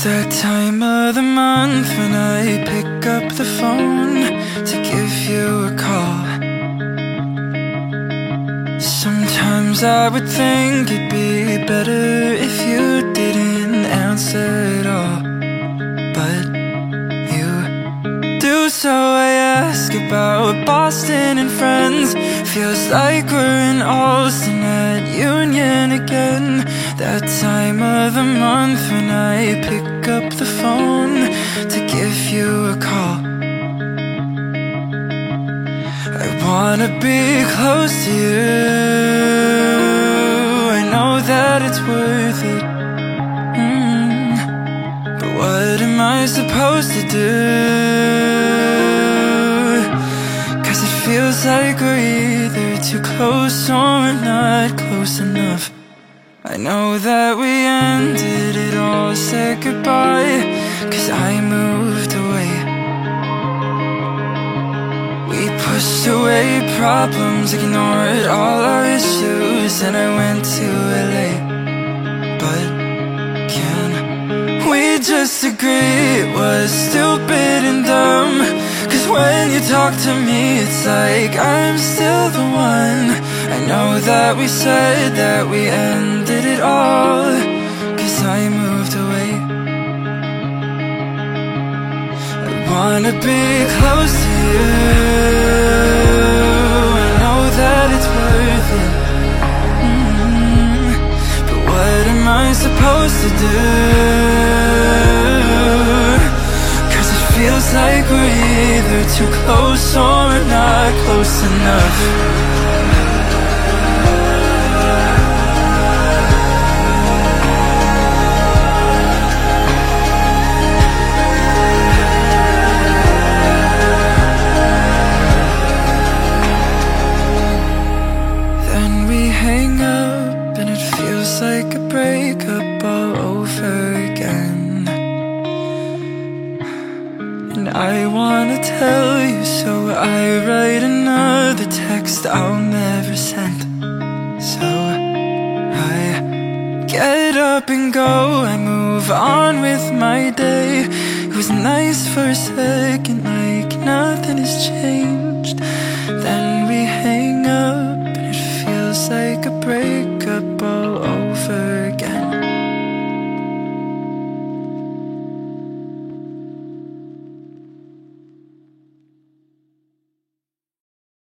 that time of the month when I pick up the phone to give you a call. Sometimes I would think it'd be better if you didn't answer at all, but you do, so I ask about Boston and friends. Feels like we're in Austin at Union again. That time of the month when I pick up the phone to give you a call. I wanna be close to you, I know that it's worth it. But what am I supposed to do? 'Cause it feels like we're either too close or we're not close enough. I know that we ended it all, said goodbye, 'cause I moved away. We pushed away problems, ignored all our issues, and I went to LA. But can we just agree it was stupid and dumb? 'Cause when you talk to me, it's like I'm still the one. I know that we said that we ended it all, 'cause I moved away. I wanna be close to you, I know that it's worth it. But what am I supposed to do? 'Cause it feels like we're either too close or we're not close enough. Like a breakup all over again, and I wanna tell you, so I write another text I'll never send. So I get up and go, I move on with my day. It was nice for a second, like nothing has changed.